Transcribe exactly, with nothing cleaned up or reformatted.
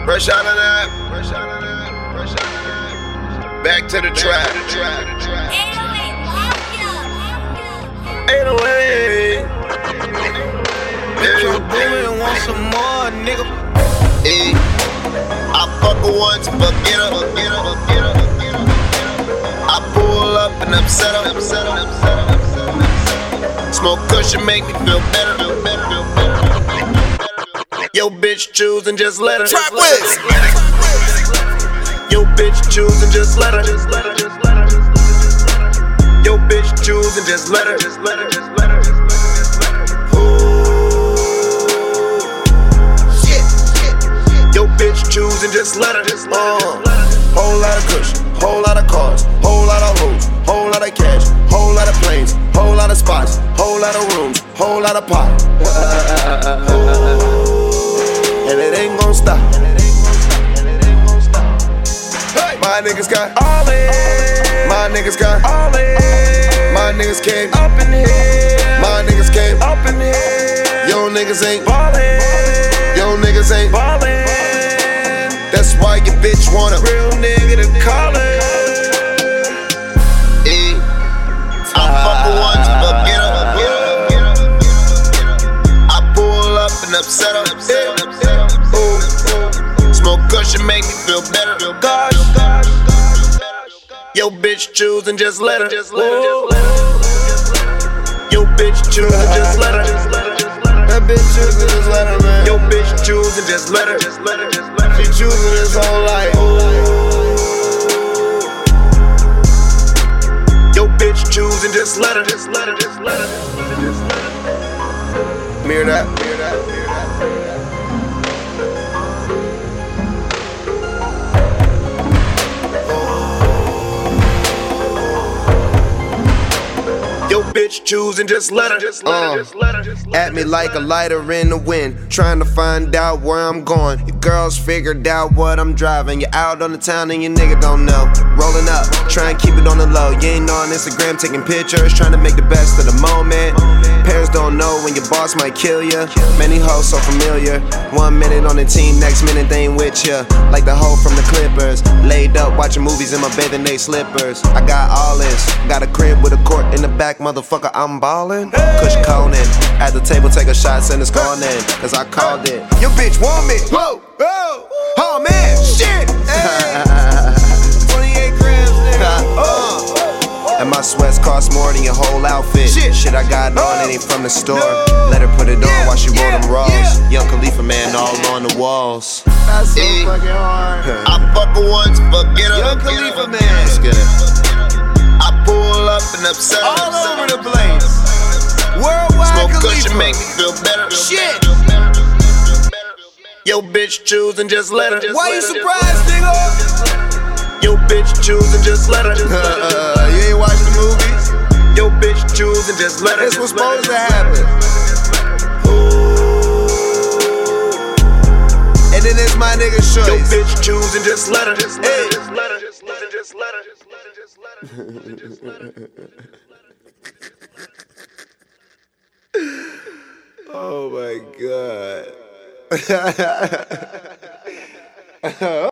Fresh out of that, fresh out of that, fresh out of that. Back to the trap. eight oh eight. Bitch, I'm booming, want some more, nigga. Hey, I fuck her once, forget her. I pull up and upset her. Smoke cushion make me feel better. Yo, bitch choose and just let her. Trap Wiz. Yo, bitch choose and just let her. Yo, bitch choose and just let her. Yo, bitch choose and just let her. Uh, whole lot of cushion, whole lot of cars, whole lot of hoes, whole lot of cash, whole lot of planes, whole lot of spots, whole lot of rooms, whole lot of pot. And it ain't gon' stop. My niggas got all in. My niggas got all in. My niggas came up in here. My niggas came up in here. Yo niggas ain't ballin'. Yo niggas ain't ballin'. That's why your bitch want a real nigga to call it. Hey, I fuck her once, forget her. I pull up and upset her. Ooh. Smoke cushion make me feel better. Gosh. Yo bitch choose and just let her. Ooh. Yo bitch choose and just let her. That bitch choose and just let her, man. Yo bitch choose and just let her. She choosing his whole life. Yo bitch choose and just let her. Mirror that, mirror that, mirror that. Yo bitch choose and just let her. Uh, at me like a lighter in the wind, trying to find out where I'm going. Your girls figured out what I'm driving. You're out on the town and your nigga don't know. Rolling up, try and keep it on the low. You ain't on Instagram taking pictures, trying to make the best of the moment. Parents don't know when your boss might kill ya. Many hoes so familiar. One minute on the team, next minute they ain't with ya. Like the hoe from the Clippers, laid up watching movies in my bathing ape slippers. I got all this, got a crib with a court in the back, motherfucker, I'm ballin'. Kush Conan, at the table take a shot, send it's gone in, cause I called it. Your bitch want me, whoa, whoa, oh man, shit, twenty-eight grams, nigga, uh. And my sweats cost more than your whole outfit. Shit, Shit I got on, it ain't from the store. No. Let her put it on while she roll them raws. Yeah. Young Khalifa man all on the walls. That's so hey. fucking hard. I fuck her once, forget her. Young Khalifa man. Let's get it. I pull up and upset her. All over the place. Worldwide Smoke Khalifa. cushion make me feel better. Shit. Yo bitch choose and just let her. Why you surprised, nigga? Yo bitch choose and just let her. Uh, you ain't watched the movies? Yo bitch choose and just let her. That's what's supposed to happen. And then it's my nigga's choice. Yo bitch choose and just let her. Hey. Oh my God.